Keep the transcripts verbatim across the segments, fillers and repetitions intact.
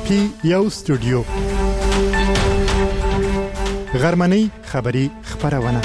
پی یو سټوډیو غرمنۍ خبری خبرونه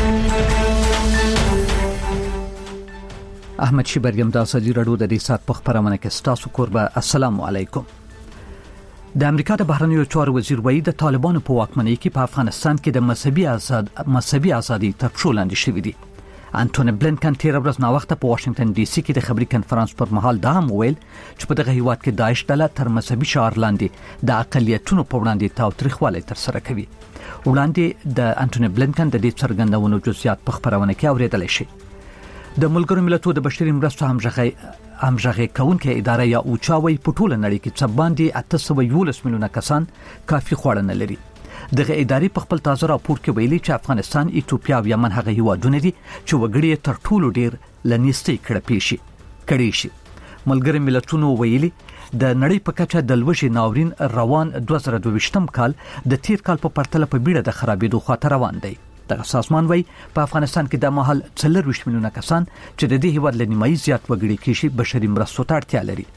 احمد شیبریم د ازادي رادیو د دې سات په خبرونه کې ستاسو قربه السلام علیکم. د امریکا د بهرنیو چارو وزیر وایي د طالبانو په واکمنۍ کې په افغانستان کې د مذهبي آزاد مذهبي ازادي تر پښو لاندې شوې دي. انټونی بلینکن تیر ورځ نو وخت په واشنگټن ډي سي کې د خبري کانفرنس پر مهال دا هم ویل چې په دغه هیواد کې داعش ډله تر مذهبي شعار لاندې د اقلیتونو په وړاندې تاوتریخوالی تر سره کوي. وړاندې د انټونی بلینکن د دې څرګندونو جزئیات په خبرونه کې اوریدل شي. د ملګرو ملتونو د بشري مرستو همغږي همغږي کونکي اداره یا اوچاوي په ټوله نړۍ کې څه باندې اته سوه او یولس میلیونه کسان کافي خواړه نه لري. دغه ادارې په خپل تازه راپور کې ویلي چې افغانستان، ایتوپیا او یمن هغه هیوادونه دي چې وګړي تر ټولو ډیر لنیستي کړه پیشي کړي شي. ملګرو ملتونو ویلي د نړۍ په کچه د لوږې ناورین روان دوه زره دوه ویشتم کال د تیر کال په پرتله په بیړه د خرابېدو خواته روان دی. دغه سازمان وایي په افغانستان کې د مهال څلور ویشت میلیونه کسان چې د دې هیواد له نیمایي زیات وګړي کې شي بشري مرستو ته اړتیا لري.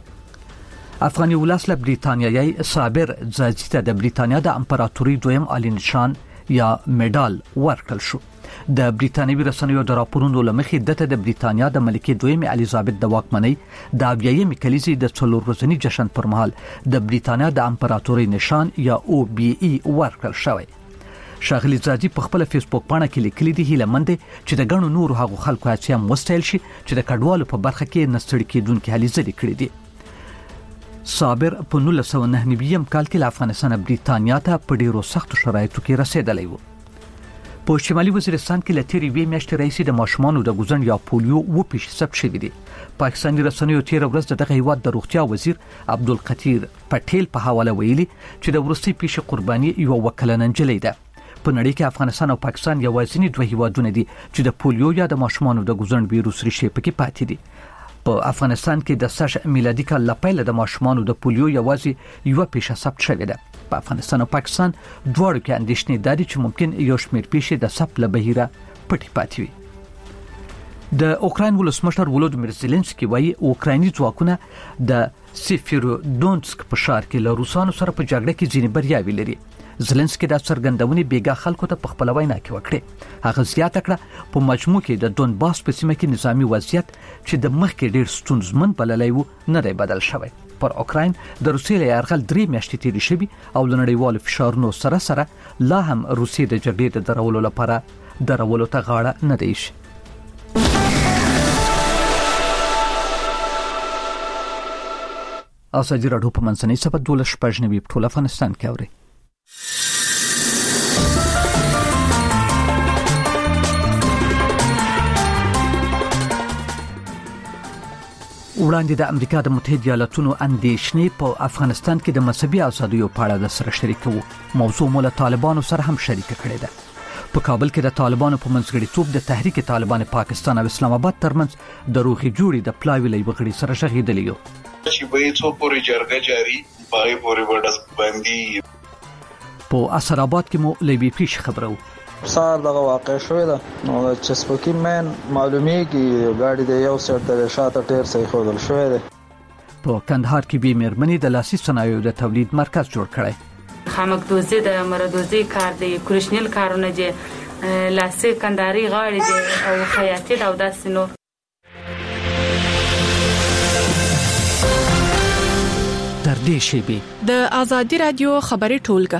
افغاني ولس له بریتانیایي صابر زازي ته د بریتانیا د امپراتوري دویم عالی نشان یا میډال ورکړل شو. د بریتانیوي رسنیو د راپورونو لمخې دته د بریتانیا د ملکې دویم الیزابت د واکمنۍ د اویایم کلیزې د څلور ورځني جشن پر مهال د بریتانیا د امپراتوري نشان یا او بي ای ورکړل شوی. شاغلی زادي په خپل فیسبوک باندې کې لیکلي دي هیله مند چې د غنو نور هغه خلکو هڅه مستایل شي چې د کډوالو په برخه کې نستړي کېدونکو هلي ځلې کړې دي. صابر په نولس سوه نهه نوي کال کې له افغانستان بریتانیا ته په ډیرو سختو شرایطو کې رسیدلی و. په شمالي وزیرستان کې لتیری وی میاشتې رئیس د ماشومانو د ګوزن یا پولیو و پیښ ثبت شوې دي. پاکستاني رسنیو تیر ورځ دغه هیواد د روغتیا وزیر عبدالقدیر پټیل په حواله ویلي چې د ورستي پیښې قرباني یو وکلن نجلۍ ده. په نړۍ کې افغانستان او پاکستان یوازینی دوه هیوادونه دي چې د پولیو یا د ماشومانو د ګوزن ویروس ریښې پکې پاتې دي. په افغانستان کې د سش میلادي کال لپاره د ماشومانو د پولیو یوازې یو پیښه ثبت شوې ده. په افغانستان او پاکستان دواړو کې اندېښنې دي چې ممکن یو شمېر پیښې د ثبت له بهیره پټې پاتې وي. د اوکراین ولسمشر ولودیمیر زيلنسکي وایي اوکرایني ځواکونه د سیفیرودونسک په ښار کې له روسانو سره په جګړه کې ځینې بریاوې لري. زيلنسکي د څرګندونې بیګا خلکو ته په خپل وینا کې وکړه. هغه زیاته کړه په مجموع کې د دونباس په سیمه کې نظامی وضعیت چې د مخ کې ډیر ستونزمن بللی و نه دی بدل شوی. پر اوکراین د روسیې له یرغل درې میاشتې تیرې شوي او له نړیوالو فشارونو سره سره لا هم روسیې د جګړې د درولو لپاره درولو ته غاړه نه دی شي. ازادي راډیو په منځنۍ سبا دولس شپږ نوي په ټول افغانستان کې اوري. وړاندې د امریکا د متحده ایالاتونو اندېښنې په افغانستان کې د مذهبي ازادیو په اړه د سره شریکو موضوع مول طالبانو سره هم شریک کړې ده. په کابل کې د طالبانو په منځګړیتوب د تحریک طالبان پاکستان او اسلام آباد ترمنځ د روغې جوړې د پلاوي لې وغړي سره شغېدلی یو چې به څو پورې جرګه جاری پای پورې وډس باندې په اسر آباد کې مو لېبي پیش خبرو سار دغه واقع شوې ده نو چې سپوکي مین معلومیږي ګاډي د یو سر تر شاته ټیر صحیح خودل شوې ده. په کندهار کې به مېرمنې د لاسي صنایعو د تولید مرکز جوړ کړی. خامک دوزي د مردوزي کار دی کرشنل کارونه دي لاسي کنداري غاړي دي او خیاطي او داسې نور. تر دې شی د ازادي رادیو خبري ټولګه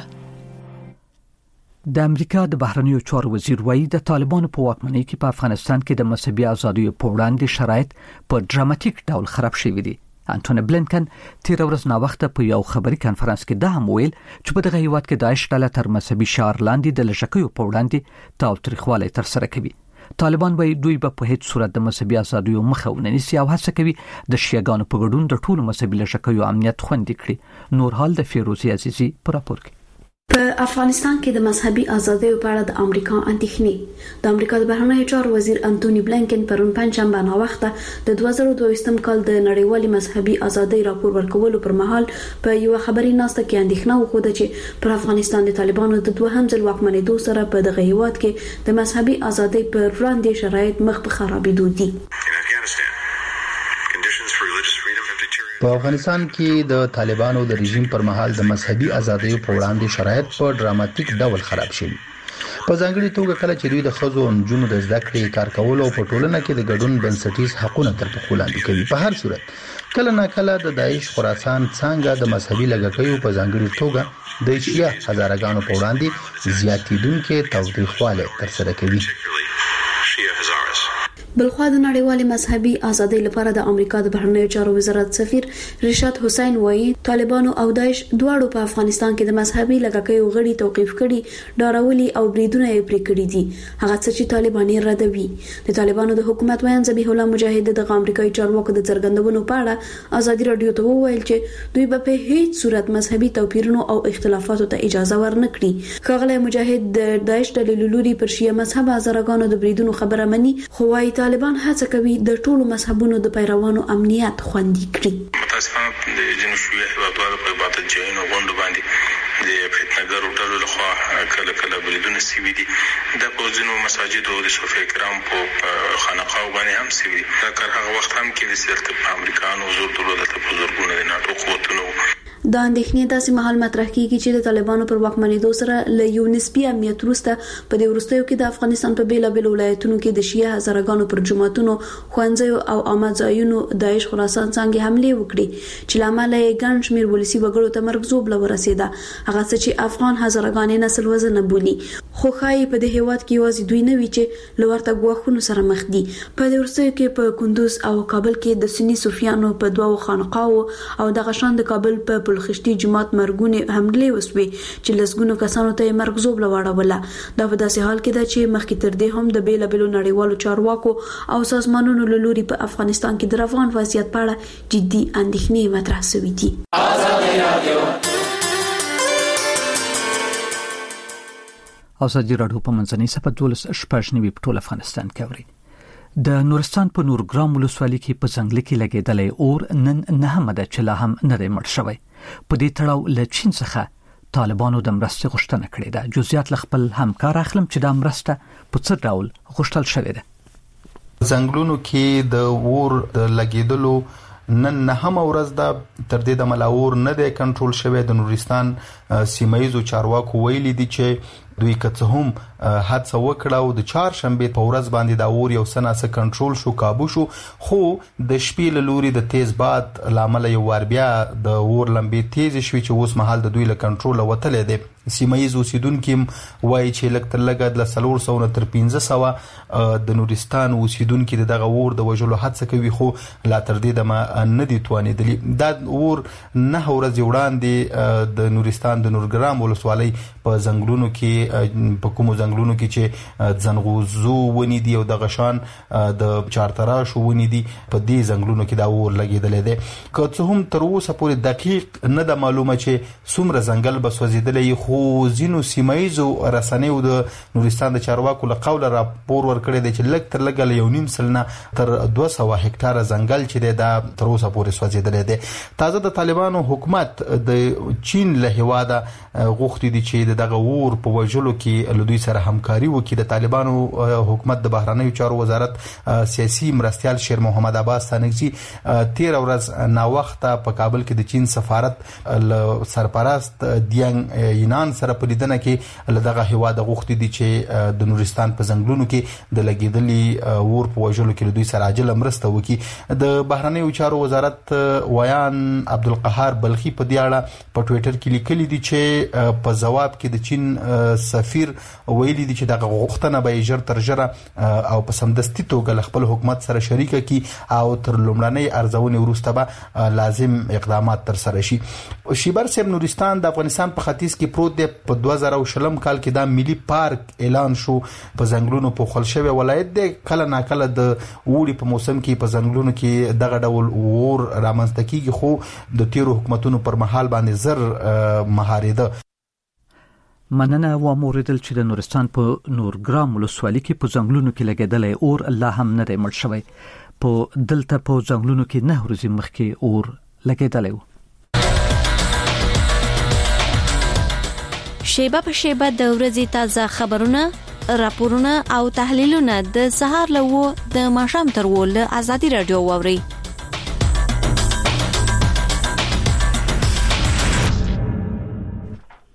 د امریکا د بهرنیو چارو وزیر وایي د طالبانو په واکمنۍ کې په افغانستان کې د مذهبي ازادیو په وړاندې شرایط په ډراماتیک ډول خراب شوي دي. انټونی بلینکن تیر ورځ نو وخت په یو خبري کانفرنس کې دا هم ویل چې په دغه هیواد کې داعش ډله تر مذهبي شعار لاندې د لږکیو په وړاندې تاوتریخوالی تر سره کوي. طالبان وایي دوی به په هیڅ صورت د مذهبي ازادیو مخه ونه نیسي او هڅه کوي د شیعاګانو په ګډون د ټولو مذهبي لږکیو امنیت خوندي کړي. نور حال د فیروزي عزیزي پر راپور کې. په افغانستان کې د مذهبي ازادیو په اړه د امریکا اندېښنې د امریکا د بهرنیو چارو وزیر انټونی بلینکن پرون پنځشنبه نو وخت د دوه زره دوه ویشتم کال د نړیوالي مذهبي ازادۍ راپور ورکولو پر مهال په یو خبري ناسته کې اندېښنه وښوده چې پر افغانستان د طالبانو د دوهم ځل واکمنېدو سره په دغه هیواد کې د مذهبي ازادۍ پر وړاندې شرایط مخ په خرابېدو دي. په افغانستان کې د طالبانو د رژیم پر مهال د مذهبي ازادۍ په وړاندې شرایط په ډراماتیک ډول خراب شول. په ځانګړي توګه کله چې دوی د ښځو او نجونو د زده کړې کار کولو په ټولنه کې د ګډون بنسټیز حقوقونه تر پښو لاندې کوي. په هر صورت کله نه کله د داعش خراسان څنګه د مذهبي لږکیو په ځانګړي توګه د شیعه هزارګانو په وړاندې زیاتیدونکو تاوتریخواله تر سره کوي. بلخوا د نړیوالې مذهبي ازادۍ لپاره د امریکا د بهرنیو چارو وزارت سفیر رشاد حسین وایي طالبانو او داعش دواړو په افغانستان کې د مذهبي لږکیو غړي توقيف کړي، ډارولي او بریدونه یې پرې کړي دي. هغه څه چې طالبان یې ردوي. د طالبانو د حکومت ویان ذبیح الله مجاهد د امریکایي چارواکو د څرګندونو په اړه ازادي رادیو ته وویل چې دوی به په هیڅ صورت مذهبي توپیرونو او اختلافاتو ته اجازه ورنکړي. ښاغلی مجاهد د داعش د لوري پر شیعه مذهب هزارګانو د بریدونو خبره مني، خو وايي طالبان هڅه کوي د ټولو مذهبونو د پیروانو امنیت خوندي کړي. متاسفانه د جنوب شویه هیوادوالو په باطل جهینو غونډو باندې د فتنهګرو ډلو لخوا کله کله بریدونه سوي دي. د پوځونو مساجد او د صوفي کرام په خانقاو باندې هم سوي دي. دا کار هغه وخت هم کې د سیاست په امریکانو زور درلود ته بزرګونه د ناتو قوتونو دا اندېښنې داسې مهال مطرح کیږي چې د طالبانو پر واکمنېدو سره له یو نسبي امنیت وروسته په دې وروستیو کې د افغانستان په بیلابېلو ولایتونو کې د شیعه هزارګانو پر جماعتونو، ښوونځیو او عامه ځایونو داعش خراسان څنګه حمله وکړي چې لامل یې ګڼ شمېر ولسي وګړو ته مرګ زوبله ورسېده. هغه څه چې افغان هزارګانې نسل وزن بولي، خو ښایي په دې هیواد کې یوازې دوی نه وي چې له ورته ګواښونو سره مخ دي. په دې وروستیو کې په کندوز او کابل کې د سني صوفیانو په دوو خانقاو او د غشان د کابل په خشتي جماعت مرګونه حمله وسوي چې لسګونو کسانو ته مرګ زوبله واړوله. دا په داسې حال کې ده چې مخکې تر دې هم د بیلابېلو نړیوالو چارواکو او سازمانونو له لوري په افغانستان کې د افغان وضعیت په اړه جدي اندېښنې مطرح شوې دي. ازادي راډیو په منځنۍ صفحه دولس شپږ نوي په ټول افغانستان کې اوري. د نورستان په نورګرام ولسوالۍ کې په ځنګل کې لګېدلې اور نن نه هم ده چې لا هم نه دی مړ شوی. په دې تړاو له چین څخه طالبانو د مرستې غوښتنه کړې ده. جزئیات له خپل همکار اخلم چې دا مرسته په څه ډول غوښتل شوې ده. ځنګلونو کې د اور د لګېدلو نن نه هم ورځ ده، تر دې د ملاور نه دی کنټرول شوی. د نورستان سیمایزو چارواکو ویلي دي چې دوی که هم حادثه وکړه او د چهارشنبه په ورځ باندې د اور یو سناسه کنټرول شو، کابو شو، خو د شپې له لوري د تیز باد لامل یو ور بیا د اور لمبې تیز شوي چې اوس مهال د دوی له کنټرول وتلې دي. سیمایز اوسیدونکو وایي چې لکه تر لګه د څلور سوه تر پنځه سوه د نورستان اوسیدونکو دغه اور د وژلو هڅه کوي، خو لا تر دې د نه دي توانېدلی. دا اور نه ورځ وړاندې د نورستان د نورګرام ولسوالۍ په ځنګلونو کې په کومو ځنګلونو کې چې ځنغوزو ونی دي او د غشان د چارتراش ونی دي، په دې ځنګلونو کې دا اور لګېدلې ده. که څه هم تر اوسه پورې دقیق نه ده معلومه چې څومره ځنګل به سوځېدلی، خو ځینو سیمایزو رسنیو د نورستان د چارواکو له قوله راپور ورکړی دی چې لږ تر لږه له یو نیم سل نه تر دوه سوه هکټاره ځنګل چې دی دا تر اوسه پورې سوځېدلی دی. تازه د طالبانو حکومت د چین له هیواده غوښتي دي چې دغه اور په وژلو کې له دوی سره همکاري وکړي. د طالبانو حکومت د بهرنیو چارو وزارت سیاسي مرستیال شیر محمد عباس تانکزي تیر ورځ ناوخته په کابل کې د چین سفارت سرپرست دیانګ یینان سره په لیدنه کې لدغه هیواد غوښتي دي چې د نورستان په ځنګلونو کې د لګیدلي اور په وژلو کې دوی سره عاجل مرسته وکړي. د بهرنیو چارو وزارت ویان عبدالقهار بلخي په دې اړه په ټوئیټر کې لیکلي دي چې په جواب کې د چین سفیر ویلي دي چې دغه غوښتنه به ژر تر ژره او په سمدستي توګه خپل حکومت سره شریک کړي او تر لومړنۍ ارزونې وروسته به لازم اقدامات تر سره شي. شیبر سیم نورستان د افغانستان په ختیځ کې پروت دی. په دوه زره شلم کال کې دا ملي پارک اعلان شو. په ځنګلونو په خل شوی ولایت دی. کله ناکله د وړي په موسم کې په ځنګلونو کې دغه ډول اور رامنځته کیږي، خو د تیرو حکومتونو پر مهال باندې زر مهاریده. مننه و موردل چې د نورستان په نورګرام ولسوالۍ کې په ځنګلونو کې لګیدلې اور الله هم نه دی مړ شوی. په دلته په ځنګلونو کې نه ورځي مخکې اور لګیدلې و. شیبه په شیبه د ورځې تازه خبرونه، راپورونه او تحلیلونه د سهار له و د ماښام تر و له ازادي رادیو واوري.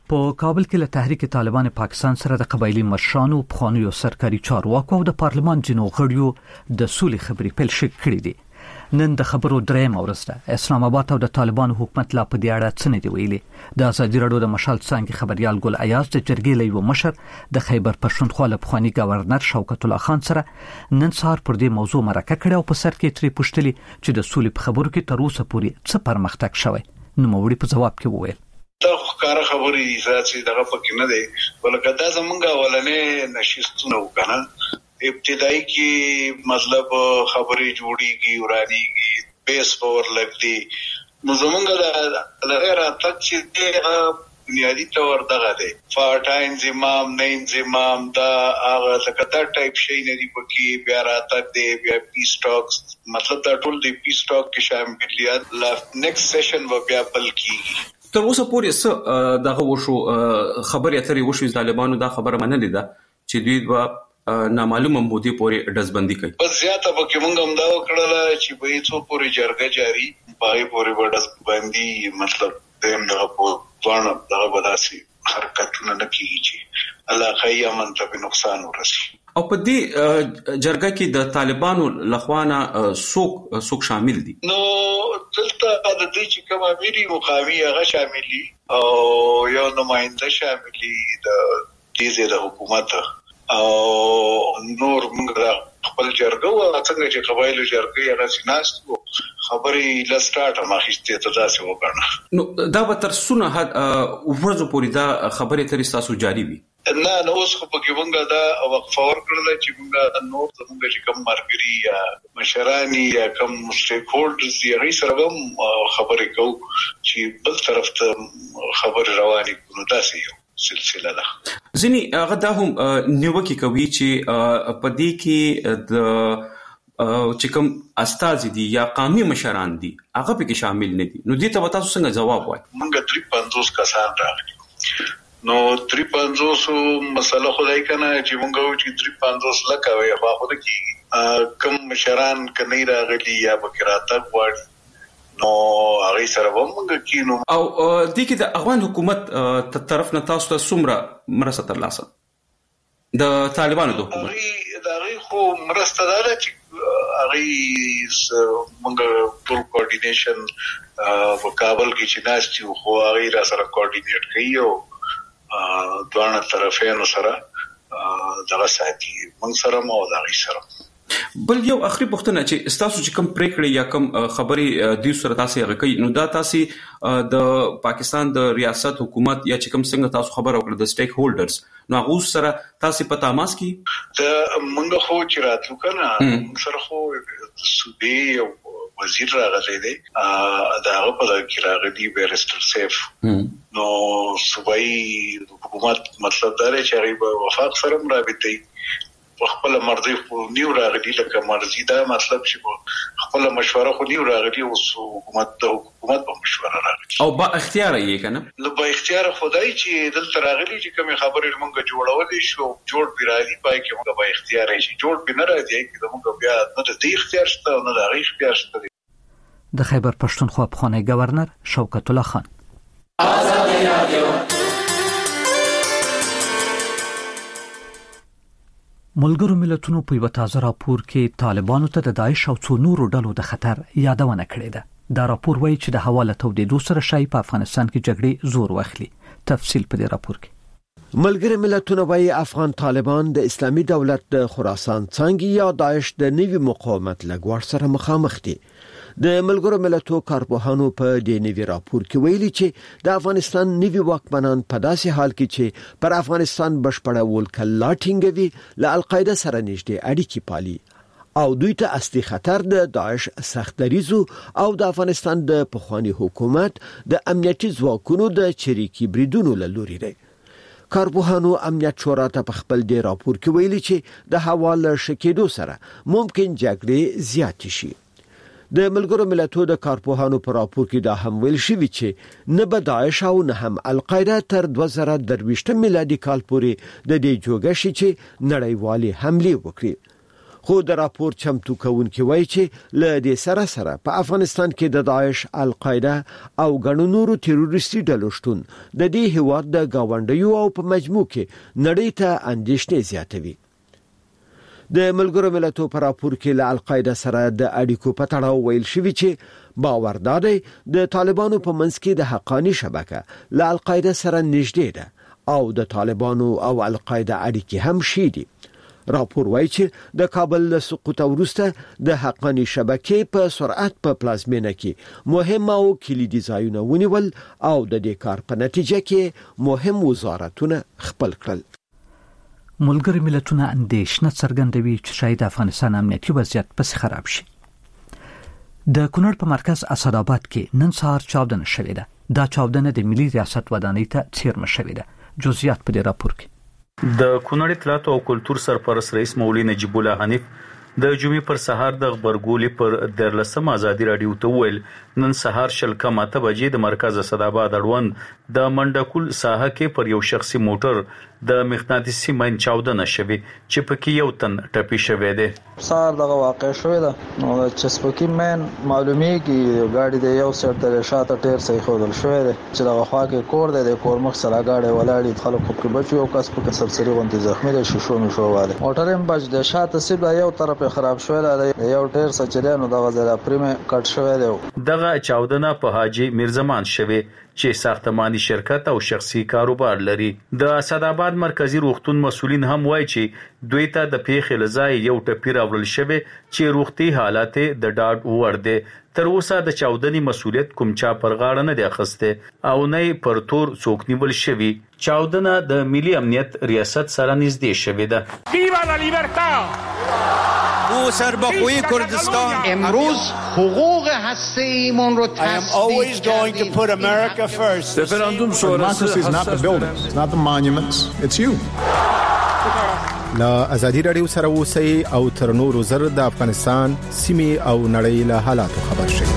په کابل کې له تحریک طالبان پاکستان سره د قبایلی مشرانو پخوانیو سرکاري چارواکو او د پارلمان جنو غړیو د سولې خبرې پیل کړې دي. نن د خبرو درېیمه ورځ ده. اسلام آباد او د طالبان حکومت لا په دې اړه څه نه دی ویلي. د ازادي راډیو د مشال څنګه خبريال ګل ایاز د جرګې له یو مشر د خیبر پښتونخوا له پخوانی گورنر شوکت الله خان سره نن سهار پر دې موضوع مرکه کړې او په سر کې ترې پوښتلي چې د سولې په خبرو کې تر اوسه پورې څه پرمختګ شوی. نو موري په جواب کې وویل دا ښکار خبرې ذاتي دغه پکې نه دی ولکه دا زمونږه ولنې نشستونه وکنه ابتدایي کې مطلب خبرې جوړیږي ورانیږي بیس پاور لګدي نو زمونږه د غیر اتک چې دغه بنیادی تور دغه دی فارټاین زمام نه انزمام دا هغه څنګه ټایپ شي نه دی پکې بیا راته دی بیا پی سټاکس مطلب دا ټول دی پی سټاک کې شامل دي لا نیکسټ سیشن و بیا بل کیږي. تر اوسه پورې څه دغه وشو خبرې اترې وشو طالبانو دا خبره منلې ده چې دوی د نامعلومه مودې پورې دزبندي کوي. په زیاته به موږ هم دا وکړل چې به څو پورې جرګه جاری پای پورې ودزبندي مطلب دغه په ځوان دغه بداسي حرکتونه نه کیږي چې الله خیا من ته نقصان ورسي. او په دې جرګه کې د طالبانو لخوانه څوک څوک شامل دي؟ نو دلته د دې چې کوم اميري مقامي هغه شامل دي او یو نماینده شامل دي د دې د حکومت او نور موږ خپل جرګه او څنګه چې قبایلو جرګه هغه سیناستو خبرې لا سٹارټ ماخسته ته تاسو وکړه. نو دا به تر څونه حد ورځو پورې دا خبرې تر تاسو جاری وي؟ نه نو اوس خو پکې مونږه دا وقفه ورکړل چې مونږه نور زموږ چې کوم مرګري یا مشرانی یا کوم سټیک هولډرز یې غي سره هم خبرې کوو چې بل طرف ته خبر رواني کړو تاسو یو سلسله ده. ځینی هغه دا هم نیوکه کوي چې په دې کې د چې کوم استاد دي یا قومي مشران دي هغه پکې شامل نه دي. نو دې ته تاسو څنګه جواب وایي؟ مونږه درې پنځوس کسان راغلي نو درې پنځوس مسله خدای کنه چې مونږ و چې درې پنځوس لکه وي خو خو د کی کم مشران کني راغلي یا بکراته غواړي نو هغه سره مونږ کینو او د کې د افغان حکومت تر طرف نه تاسو ته څومره مرسته ترلاسه د طالبانو د حکومت دا غي خو مرسته ده چې هغه مونږ ټول کوارډینیشن په کابل کې چې ناشتي خو هغه را سره کوارډینیټ کوي او دوانه طرفینو سره دغه ساتي موږ سره مو دغه سره. بل یو اخري پوښتنه چې تاسو چې کوم پریکړې یا کوم خبرې د سره تاسو هغه کوي نو دا تاسو د پاکستان د ریاست حکومت یا چې کوم څنګه تاسو خبر او د سټیک هولډرز نو هغه سره تاسو په تماس کې د موږ خو چې راتلو کنه سره خو صوبې او وزیر راغلی دی دا هغه په کې راغلی بیرستر سیف نو صوبایي حکومت مطلب دا دی چې هغه په وفاق سره مرابطي خپل مرضی خو نیو راغلی لکه مرضی دا مطلب چې خپل مشوره خو نیو راغلی او حکومت د حکومت په مشوره راغلی او با اختیار یې کنه نو با اختیار خدای چې دلته راغلی چې کوم خبرې موږ جوړولې شو جوړ پیرالي پای کې موږ با اختیار شي جوړ بنه راځي چې موږ بیا نه د اختیار شته نه د اختیار شته. د خیبر پښتونخوا پخوانی گورنر شوکت الله خان. آزادی رادیو ملګرو ملتونو په یو تازه راپور کې طالبانو ته د داعش او څو نورو ډلو د خطر یادونه کړې ده. دا راپور وایي چې د حواله تودېدو سره شای په افغانستان کې جګړې زور واخلي. تفصیل په دې راپور کې ملګری ملتونه وايي افغان طالبان د اسلامي دولت د خراسان څنګه یا داعش د نوي مقاومت لګور سره مخامخ دي. د ملګرو ملتونو کارپوهانو په دې نوي راپور کې ویلي چې د افغانستان نوي واکمنان په داسې حال کې چې پر افغانستان بشپړول کلا ټینګوي له القاعده سره نږدې اړیکې پالي او دوی ته اصلي خطر د داعش سختریزو او د افغانستان د پخوانی حکومت د امنیتي ځواکونو د چریکي بریدونو له لوري دی. کارپوهانو امنیت شورا ته په خپل دې راپور کې ویلي چې د حواله شکېدو سره ممکن جګړې زیات شي. د ملګرو ملتونو د کارپوهانو په راپور کې دا هم ویل شوی چې نه به داعش او نه هم القاعده تر دوه زره درویشت میلادي کال پورې د دې جوګه شي چې نړیوالې حمله وکړي. خو د راپور چمتو کوونکي وایي چې له دې سره سره په افغانستان کې د داعش، القاعده او ګڼو نورو تروریستي ډلو شتون د دې هیواد د گاونډیو او په مجموع کې نړۍ ته اندېښنې زیاتوي. د ملګرو ملتونو په راپور کې له القاعده سره د اړیکو په تړاو ویل شوی چې باور دادی د طالبانو په منځ کې د حقانی شبکه له القاعده سره نږدې ده او د طالبانو او القاعده اړیکې هم شي دي. راپور وایي چې د کابل له سقوط وروسته د حقانی شبکې په سرعت په پلازمینه کې مهم او کلیدي ځایونه ونیول او د دې کار په نتیجه کې مهم وزارتونه خپل کړل. ملګري ملتونه اندېښنه څرګندوي چې شاید افغانستان امنیتي وضعیت پس خراب شي. د کونړ په مرکز اسداباد کې نن سهار چاودنه شوې ده. دا چاودنه د ملي ریاست ودانۍ ته څیرمه شوې ده. جزئیات په دې راپور کې. د کونړ اطلاعات او کلتور سرپرست رئیس مولوی نجیب الله حنیف د جمعې پر سهار د خبرګولې پر درلسم ازادي رادیو ته ویل نن سهار شل کم اته بجې د مرکز اسداباد اړوند د منډکول ساحه کې پر یو شخصي موټر د مغناطیسي ماین چاودنه شوې چې پکې یو تن ټپي شوی دی. سهار دغه واقع شوې ده نو د چسپکی ماین معلومیږي ګاډي د یو سر د شاته ټیر صحیح خودل شوې ده چې دغه خوا کې کور دی د کور مخ سره ګاډي ولاړې خلکو په بچو او کس په سرسري غونډې زخمي دي شوشو مې شوواله موټر هم بچ د شاته سیب یو طرف خراب شوې ده یو ټیر سچریانو دغه زرا پریم کټ شوې ده. دغه چاودنه په حاجی میرزمان شوې چې ساختماني شرکت او شخصي کاروبار لري. د اسداباد مرکزی روغتون مسولین هم وایي چې دوی ته د پیښې لزای یو ټپی راوړل شوی چې روغتي حالات د ډاډ وړ دي. تر اوسه د چاودنې مسولیت کوم چا پر غاړه نه دی اخیسته او نه پر تور څوک نیول شوی. چاودنه د ملي امنیت ریاست سره نږدې شوې ده. ویوا لا لیبرتا او سربخوی کردستان امروز حقوق هسته‌ایمون رو تصدیق کردیم. Referendum democracy is not the buildings, it's not the monuments, it's you. لا ازادي رادیو سره اوسئ او تر نورو زر د افغانستان سیمې او نړۍ له حالاتو خبر شئ.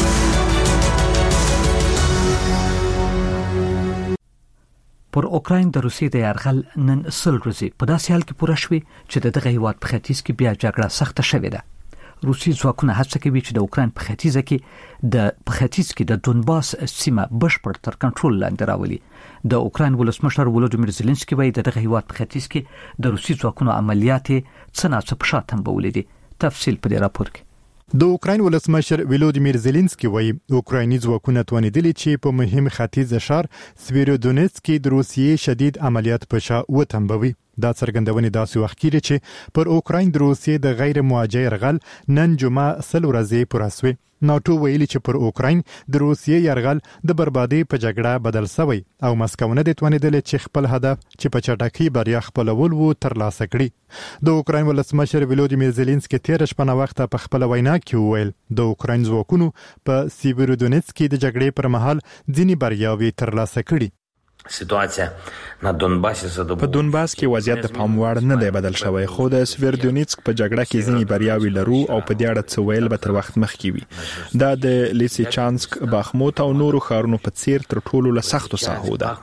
پر اوکراین د روسیې د یرغل نن سل ورځې په داسې حال کې پوره شوې چې د دغه هیواد په ختیځ کې بیا جګړه سخته شوې ده. روسي ځواکونه هڅه کوي چې د اوکراین په ختیځ کې د په ختیځ کې د دونباس سیمه بشپړ تر کنټرول لاندې راولي. د اوکراین ولسمشر ولودیمیر زيلنسکي وایي د دغه هیواد په ختیځ کې د روسي ځواکونو عملیات څه ناڅه په شا تنبولې دي. تفصیل په دې راپور کې. د اوکراین ولسمشر ولودیمیر زيلنسکي وایي اوکرایني ځواکونه توانیدلي چې په مهم ختیځ شهر سویرودونیتسک کې د روسیې شدید عملیات په شا وتنبوي. دا څرګندونه داسې وخت کې چې پر اوکراین د روسیې د غیر مواجه يرغل نن جمعه سل ورځې پوره شوه. ناتو ویلي چې پر اوکراین د روسیې يرغل د بربادي په جګړه بدل شوی او مسکو نه د توانیدل چې خپل هدف چې په چټکۍ بریا خپلول وو ترلاسه کړي. د اوکراین ولسمشر ولودیمیر زيلنسکي تیر شپه وخت په خپل وینا کې وویل د اوکراین ځواکونو په سیویرودونیتسک کې د جګړې پر مهال ځینی بریاوي ترلاسه کړي. سیټواسیا په دونباس په دونباس کې وضعیت د پام وړ نه دی بدل شوی خو د سویرودونیتسک په جګړه کې ځینی بریاوي لرو او په دې اړه څه ویل به تر وخت مخکې وي. دا د لیسیچانسک، باخموت او نورو ښارونو په څیر تر ټولو له سختو ساحو ده.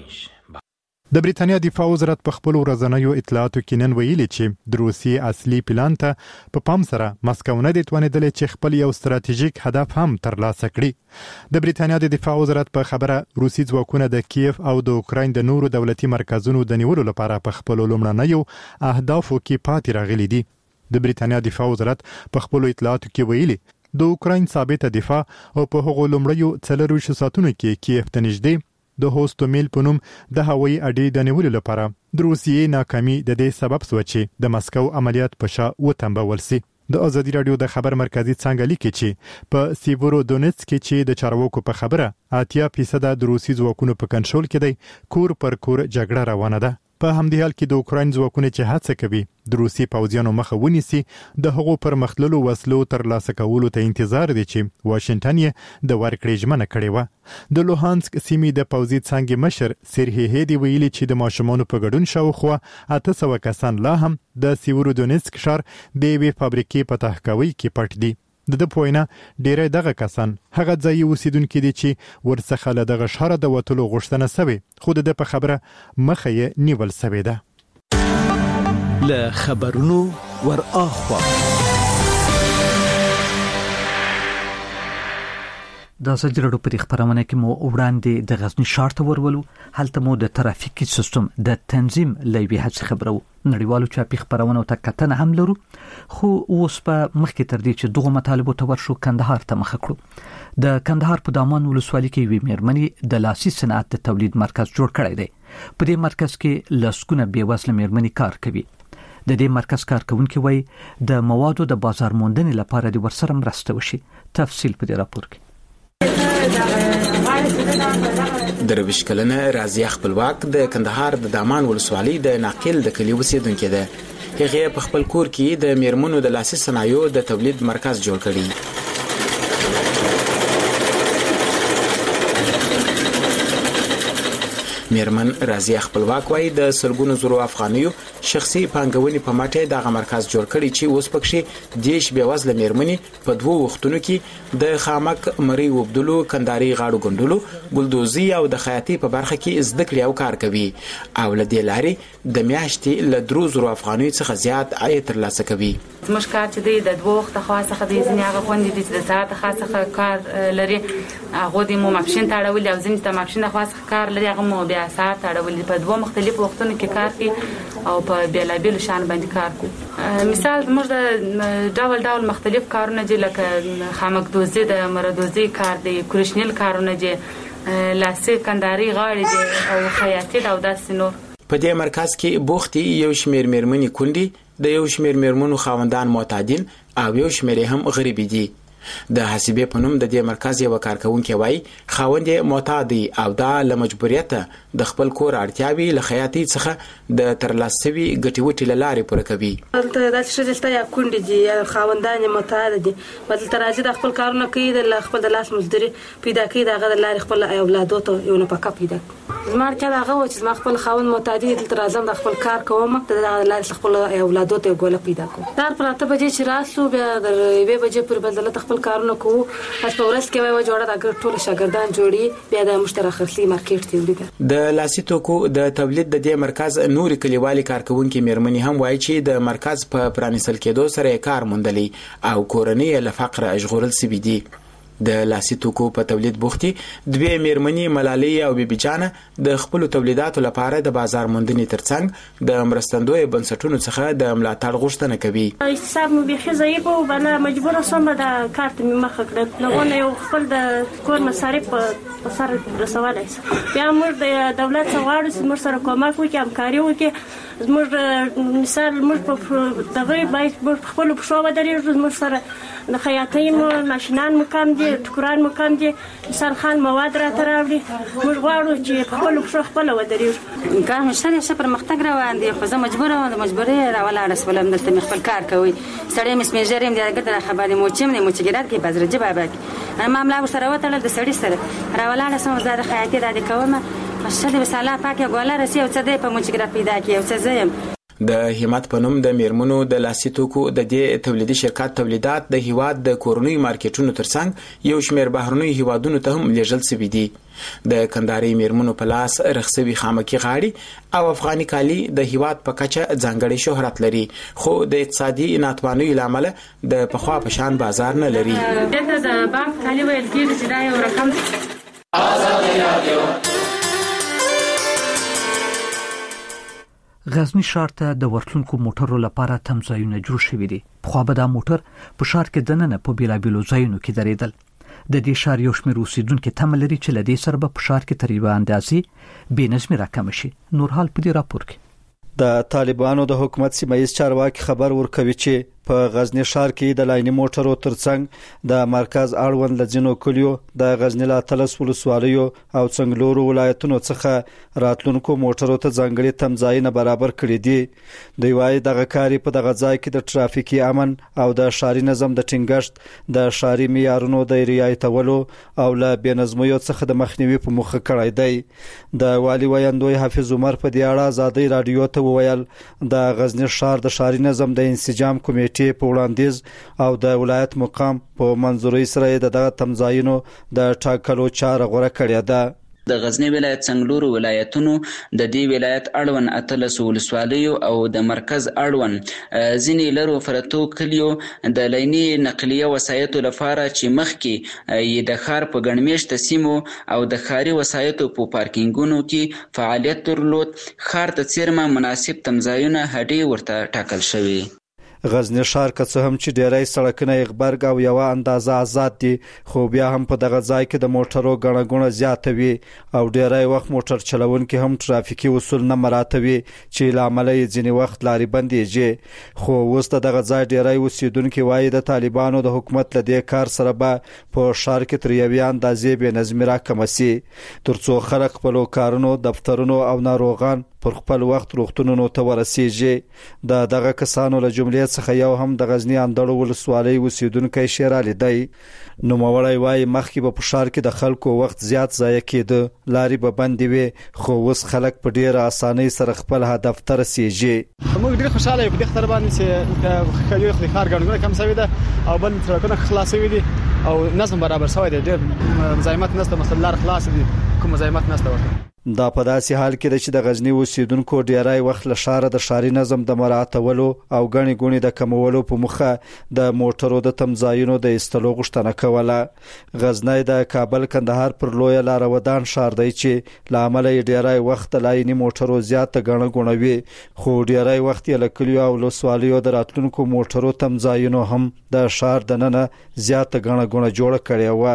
د بریتانیا دفاع وزارت په خپل ورځنیو اطلاعاتو کې نن ویلي چې د روسیې اصلي پلان ته په پام سره مسکو نه د توانیدل چې خپل یو ستراتیژیک هدف هم ترلاسه کړي. د بریتانیا د دفاع وزارت په خبره روسي ځواکونه د کیف او د اوکراین د نورو دولتي مرکزونو د نیولو لپاره په خپل لومړنیو اهدافو کې پاتې راغلي دي. د بریتانیا دفاع وزارت په خپل اطلاعاتو کې ویلي د اوکراین ثابته دفاع او په هغو لومړیو څلورویشت ساعتونو کې کیف ته نږدې د هوستومیل په نوم د هوایي اډې د نیولو لپاره د روسیې ناکامي د دې سبب شو چې د مسکو عملیات په شا وتنبول سي. د ازادي رادیو د خبر مرکزی څنګه لیکي چې په سیویرودونیتسک کې چې د چارواکو په خبره اتیا فیصد د روسي ځواکونو په کنټرول کې دی کور پر کور جګړه روانه ده. په همدې حال کې د اوکراین ځواکونه چې هڅه کوي د روسي پوځیانو مخه ونیسي د هغو پر مخللو وسلو تر لاسه کولو ته انتظار دي چې واشنگټن یې د ورکړې ژمنه کړې و. د لوهانسک سیمې د پوځي څانګې مشر سرهی هدی ویلي چې د ماشومانو په ګډون شاوخوا اته سوه کسان لا هم د سیویرودونیتسک ښار د یوې فابریکې په تحقوي کې پټ دي. د د پوینه ډیره دغه کسان هغه ځای اوسیدونکو دي چې ورڅخه له دغه شهر د وټلو غوښتنه سوي خو د په خبره مخه یې نیول سوي ده. له خبرونو ور اخوا. د سجرړو په خبرونه کې مو وړاندې د غزنی ښار ته ورولو، هلته مو د ترافیکي سیستم د تنظیم لوي هڅه خبرو نړیوالو چاپی خبرونه ته کتنه هم لرو، خو اوس په مخکې تر دې چې دغه مطالبه ته ورشو کندهار ته مخ کړو. د کندهار په دامان ولسوالۍ کې وی میرمنې د لاسي صنعت د تولید مرکز جوړ کړی دی. په دې مرکز کې لسګونه بیوزله میرمنې کار کوي. د دې مرکز کارکونکو وایي د موادو د بازار موندنې لپاره د ورسره مرسته وشي. تفصیل په دې راپور کې. درویش کلنه رازیه خپلواک د کندهار د دامان ولسوالۍ د ناقل د کلی اوسیدونکو ده. هغه په خپل کور کې د میرمنو د لاسي صنایعو د تولید مرکز جوړ کړی. میرمن رازیه خپلواک وایي د سلګونو زرو افغانیو شخصي پانګونې په مټه دغه مرکز جوړ کړی چې اوس پکې دیش بیوزله میرمنې په دوه وختونو کې د خامک مری وبدلو، کنداري غاړو ګندلو، ګلدوزي او د خیاطي په برخه کې زده کړې او کار کوي او لدې لارې د میاشتې له درو زرو افغانیو څخه زیات عاید ترلاسه کوي. زموږ کار چې دی د دوه وخت خاصه د ځینې هغه خوندې دي چې د ساعت خاصه کار لري، هغه د مو ماپښین تاړول او ځینې د ماپښین خاصه کار لري، هغه مو بیا ساعت تاړول په دوه مختلفو وختونو کې کار کوي او په بیلابیل شان باندې کار کوي. مثال موږ د ډول ډول مختلف کارونه دي لکه خامکدوزي، د مردوزي کار دی، کرشنیل کارونه دي، لاسي کنداري غاړي دي او خیاطي او داسې نور. په دې مرکز کې بوختي یو شمیر میرمنې کونډي، د یو شمیر میرمنو خاوندان معتادین او یو شمیر هم غریبي دي. د حسابې په نوم د دې مرکز یو کارکونکو وایي خاوند معتادي او دا له مجبوریت د خپل کور اړتیاوي له خیاطي څخه د ترلاسوي ګټي وټي لارې پوره کوي. دلته د شجلته یا کونډي دي یا خاوندان معتاد دي، بدل تراځي د خپل کارونه کوي، د خپل د لاس مزدوري پیدا کوي، دغه د لارې خپل اولادو ته یو نه پکا پیدا زمار چې دغه و چې ما خپل خاوند معتادي دلته راځم د خپل کار کوم، د لارې خپل اولادو ته ګوله پیدا کوم. تر پراته بجې چې راسو بیا د یوې بجې پر بدل خپل کارونه کوو. اس په ورځ کې وای جوړه د ټول شاګردان جوړي، بیا د مشترک خرڅي مارکیټ ته وړي. د لاسي توکو د تولید د دې مرکز نور کلیوالي کارکونکو میرمنې هم وایي چې د مرکز په پرانیستل کېدو سره کار موندلي او کورنۍ له فقر اجغورل سوي دي. د لاسي توکو په تولید بوختي دوی میرمنې ملالۍ او بیبي جانه د خپل تولیداتو لپاره د بازار موندنې ترڅنګ د مرستندوی بنسټونو څخه د ملاتړ غوښتنه کوي. حساب مو به ضعیف او بنا مجبور سم د کارت می مخ کړل، لغونه یو خپل د کور مصارف په سر رسولای شي. بیا موږ د دولت څخه چې موږ سره کومک وکړو، همکاري وکړو. موږ مثال موږ په دغه باید خپل په شو ودرېږو، موږ سره د خیاطۍ مو ماشینان مقام دي، ټکران مقام دي، انسان خان مواد را تراوړي. موږ غواړو چې خپل په خپل ودرېږو. کار مشر یې پر مختګ روان دي، خو زه مجبور یم د مجبورۍ راولاړ سولم دلته خپل کار کوي. سړی مس میجریم دی ګټه خبرې مو چې نه مو چې ګرات کې بازار جبا باندې انا معاملې سره وته د سړی سره راولاړ سم زړه خیاطۍ د کومه مشهد وساله پاکه ګوله رسی او څه دی په مو چې ګرات پیدا کی او څه زم. د همت په نوم د میرمنو د لاسي توکو د دې تولیدي شرکت تولیدات د هیواد د کورنۍ مارکیټونو ترڅنګ یو شمیر بهرنۍ هیوادونو ته هم لیږل شوي دي. د کنداري میرمنو په لاس رخصوي خامکي غاړي او افغاني کالي د هیواد په کچه ځانګړي شهرت لري، خو د اقتصادي ناتوانۍ لامل د پخوا په شان بازار نه لري. دغه د بانک کالي ویل کېږي چې دا یو رقم آزادي رادیو. غزنی ښار ته د ورتلونکو موټرو لپاره تمځایونه جوړ شوي دي. خو به دا موټر په ښار کې دننه په بیلابیلو ځایونو کې درېدل. د دې ښار یو شمېر اوسیدونکو تمه لري چې له دې سره به په ښار کې تر یوه اندازې بې نظمي راکمه شي. نور حال په دې راپور کې د طالبانو د حکومت سیمایي چارواکي خبر ورکوي چې په غزنی ښار کې د لایني موټرو ترڅنګ د مرکز اړوند لځینو کلیو د غزنی لا تلس ولسوالیو او څنګلورو ولایتونو څخه راتلونکو موټرو ته ځانګړي تمځایونه برابر کړي دي. دوی وايي دغه کاری په دغه ځای کې د ټرافیکي امن او د ښاري نظم د ټینګښت، د ښاري معیارونو د رعایتولو او له بېنظمیو څخه د مخنیوي په موخه کړی دی. د والي ویاندوی حافظ عمر په دې اړه آزادۍ رادیو ته وویل د غزنی ښار د ښاري نظم د انسجام کمیټې په وړاندیز او د ولایت مقام په منځوري سره د دغه تمځایونو د ټاکلو چاره غوړه کړې ده. د غزنی ولایت څنګلورو ولایتونو د دې ولایت اړوند اتلس ولسوالیو او د مرکز اړوند ځینې لرو پرتو کلیو د لیني نقلیه وسایطو لپاره چې مخکې یې د ښار په ګڼ مېشته سیمو او د ښاري وسایطو په پارکینګونو کې فعالیت درلود، ښار ته څیرمه مناسب تمځایونه هډې ورته ټاکل شوي. غزنی ښار که څه هم چې ډیری سړکونه یې غبرګ او یوه اندازه آزاد دي، خو بیا هم په دغه ځای کې د موټرو ګڼه ګوڼه زیاته وي او ډیری وخت موټر چلونکي هم ترافیکي اصول نه مراعاتوي چې له امله یې ځینې وخت لارې بندېږي. خو اوس د دغه ځای ډیری اوسیدونکي وایي د طالبانو د حکومت له دې کار سره به په ښار کې تر یوې اندازې بې نظمي راکمه سي، تر څو خلک خپلو کارونو، دفترونو او ناروغان پر خپل وخت روغتونونو ته ورسیږي. د دغه کسانو له جملې څخه یو هم د غزنی اندړو ولسوالۍ اوسیدونکی شیرالی دی. نوموړی وایي مخکې به په ښار کې د خلکو وخت زیات ضایع کېده، لارې به بندې وې، خو اوس خلک په ډېره اسانۍ سره خپل هدف ته رسیږي. موږ ډېر خوشاله یو په دې خاطر باندې چې خلک د ښار ګڼه ګوڼه کم شوې ده او بل سړکونه خلاص شوي دي او نظم برابر شوی دی، ډېر مزاحمت نشته، مثلا لار خلاص دي، کوم مزاحمت نشته ورته. دا په داسې حال کې ده چې د غزنی اوسیدونکو ډیری وخت له ښاره د ښاري نظم د مراعاتولو او ګڼې ګوڼې د کمولو په موخه د موټرو د تمځایونو د ایستلو غوښتنه کوله. غزنی د کابل کندهار پر لویه لاره ودان ښار دی چې له امله یې ډیری وخت د لایني موټرو زیاته ګڼه ګوڼه وي، خو ډیری وخت یې له کلیو او ولسوالیو د راتلونکو موټرو تمځایونو هم د ښار دننه زیاته ګڼه ګوڼه جوړه کړې وه.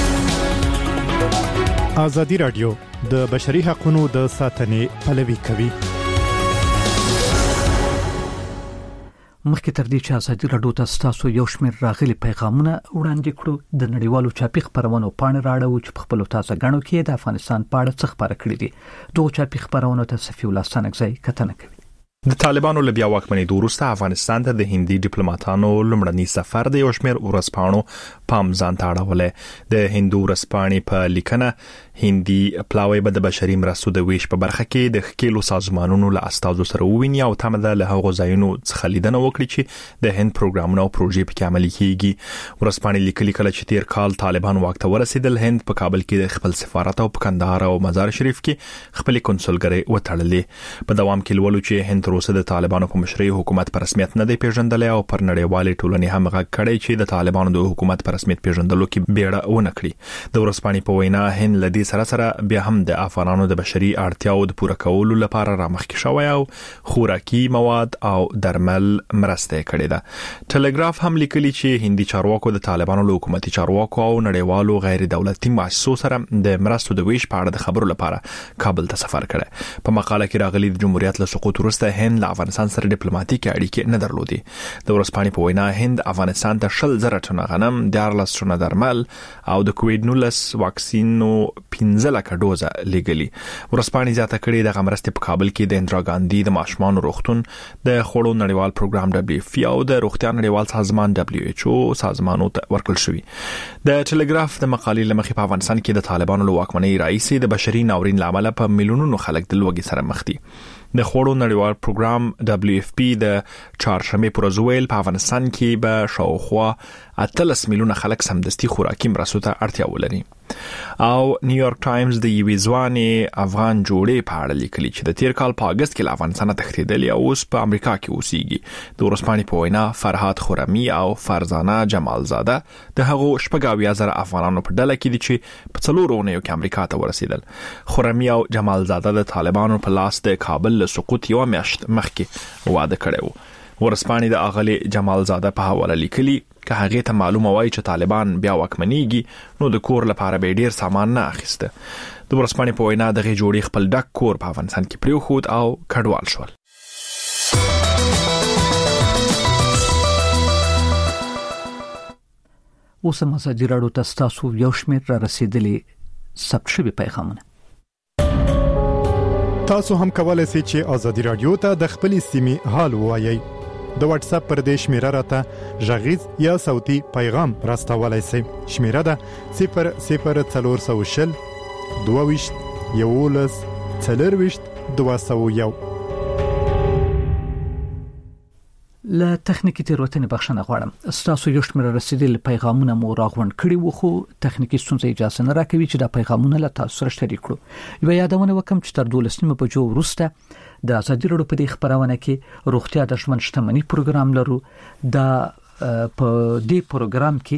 ازادي راډیو د بشري حقوقو د ساتنې پلوي کوي. مخکې تر دې چې ازادي راډیو ته تاسو یو شمېر راغلي پیغامونه وړاندې کړو، د نړیوالو چاپي خبرونو پاڼې راړو چې په خپل تازه غاڼو کې د افغانستان په اړه څه خبره کړې دي. دغه چاپي خبرونو ته صفي الله سنگزی کتنه کوي. د طالبانو له بیا واکمنۍ وروسته افغانستان ته د هندي ډیپلوماټانو لومړنی سفر د یو شمېر ورځپاڼو پام ځان ته اړولې. د هندو ورځپاڼې په لیکنه هندي پلاوی به د بشري مرستو د ویش په برخه کې د ښکېلو سازمانونو له استازو سره وویني او تمه ده له هغو ځایونو څخه لیدنه وکړي چې د هند پروګرامونه او پروژې پکې عملي کیږي. ورځپاڼې لیکلي کله چې تیر کال طالبان واک ته ورسېدل، هند په کابل کې د خپل سفارت او په کندهار او مزار شریف کې خپل کنسولګرۍ وتړلې. په دوام کې لولو چې هند روسه د طالبانو په مشرۍ حکومت په رسمیت نه دی پیژندل او پر نړیوالې ټولنې هم غږ کړی چې د طالبانو د حکومت په رسمیت پیژندلو کې بیړه ونه کړي. د ورځپاڼې په وینا هند لدی سره سره بیا هم د افغانانو د بشري اړتیاو د پوره کولو لپاره رامخکې شوی او خوراکي مواد او درمل مرسته کړې ده. ټلګراف هم لیکلي چې هندي چارواکو د طالبانو له حکومتي چارواکو او نړیوالو غیر دولتي مؤسسو سره د مرستو د ویش په اړه د خبرو لپاره کابل ته سفر کړی. په مقاله کې راغلي د جمهوریت له سقوط وروسته هند له افغانستان سره ډیپلوماټیک اړیکې نه درلودي. د ورځپاڼې په وینا هند افغانستان ته شل زره ټنه غنم، دیارلس ټنه درمل او د کووډ نولس واکسینو پنځه لکه ډوزه لګلي. ورځپاڼې زیاته کړې د غمرستې په کابل کې د اندرا ګاندي د ماشومان روغتون، د خوړو نړیوال پروګرام دبليو اف او د روغتیا نړیوال سازمان دبليو ایچ او سازمانونو ته ورکړل شوی. د ټلګراف د مقالې لمخې په افغانستان کې د طالبانو له واکمنۍ راځي د بشري ناورین لامل په میلیونونو خلک د لوږې سره مخ دي. د خوړو نړیوال پروګرام دبليو اف پی د چهارشنبه پر ورځ ویل په افغانستان کې به شاوخوا اتلس میلیونه خلک سمدستي خوراکي مرستو ته اړتیا ولري. او نیویارک ټایمز د یوې ځوانې افغان جوړې په اړه لیکلي چې د تیر کال په اگست کې له افغانستانه تښتېدلې او اوس په امریکا کې اوسېږي. د ورځپاڼې په وینا فرهاد خرمی او فرزانه جمالزاده د هغو شپږ اویا زره افغانانو په ډله کې دي چې په څلورو اونیو کې امریکا ته ورسېدل. خرمی او جمالزاده د طالبانو په لاس د کابل له سقوط یو میاشت مخکې واده کړی و. ورځپاڼې د اغلی جمالزاده په حواله لیکلي که هغه ته معلومه وای چې طالبان بیا واکمنېږي نو د کور لپاره به ډیر سامان نه اخیسته. د ورځپاڼې په وینا دغه جوړې خپل ډک کور په افغانستان کې پریوخود او کډوال شول. اوس هم ازادي راډیو ته ستاسو یو شمېر را رسېدلي ثبت شوي پیغامونه. تاسو هم کولای شئ چې ازادي راډیو ته د خپلې سیمې حال ووایئ. د واتس اپ پر دې شمیره راته ژغیز یا صوتي پیغام راستولای شئ. شمیره ده صفر صفر څلور سوه شل دوه ویشت یولس څلور ویشت دوه سوه یو. له تخنیکی تیروتنې بخښنه غواړم. ستاسو یو شمېر رسیدلي پیغامونه مو راغونډ کړي وو خو تخنیکی ستونزې اجازه نه راکوي چې دا پیغامونه له تاسو سره شریک کړو. یو یادونه وکم چې تر دولس نیمه بجو وروسته د ازادي راډیو په دې خبرونه کې روغتیا د ژوند شتمنۍ پروګرام لرو. دا په دې پروګرام کې